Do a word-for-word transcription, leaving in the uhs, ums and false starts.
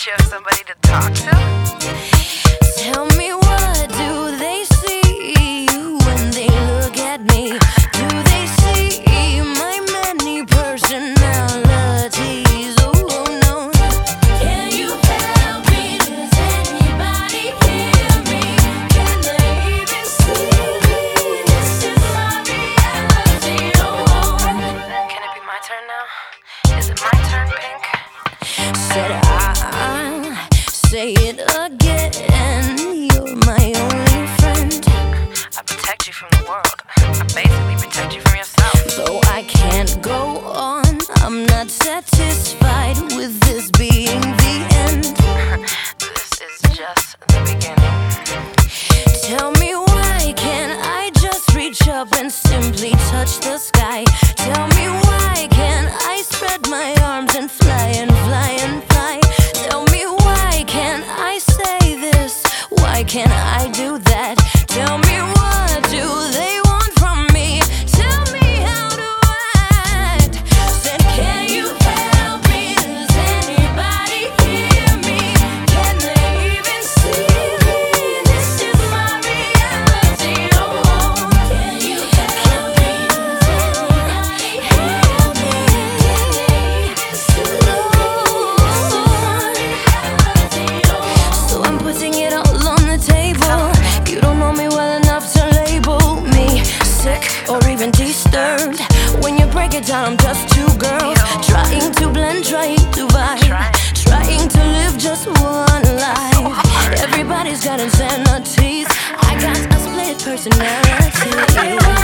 you have somebody to talk to? Tell me, what do they see when they look at me? Do they see my many personalities? Oh no. Can you help me? Does anybody hear me? Can they even see me? This is my reality. Oh. Can it be my turn now? Is it my turn, Pink? Said I'll say it again. You're my only friend. I protect you from the world. I basically protect you from yourself. So I can't go on. I'm not satisfied with this being the end. This is just the beginning. Tell me, why can't I just reach up and simply touch the sky? Tell me, why can't I spread my arms and fly and fly and fly? Tell me, why can't I say this? Why can't I do that? Tell me, what do they want from me? Tell me how to act. Said, can you help me? Does anybody hear me? Can they even see me? This is my reality. Oh, can you help me? Does anybody hear me? Can they even see me? So I'm putting it all on the table. You don't know me well enough to label me sick or even disturbed. When you break it down, I'm just two girls trying to blend, trying to vibe, trying to live just one life. Everybody's got insanities. I got a split personality.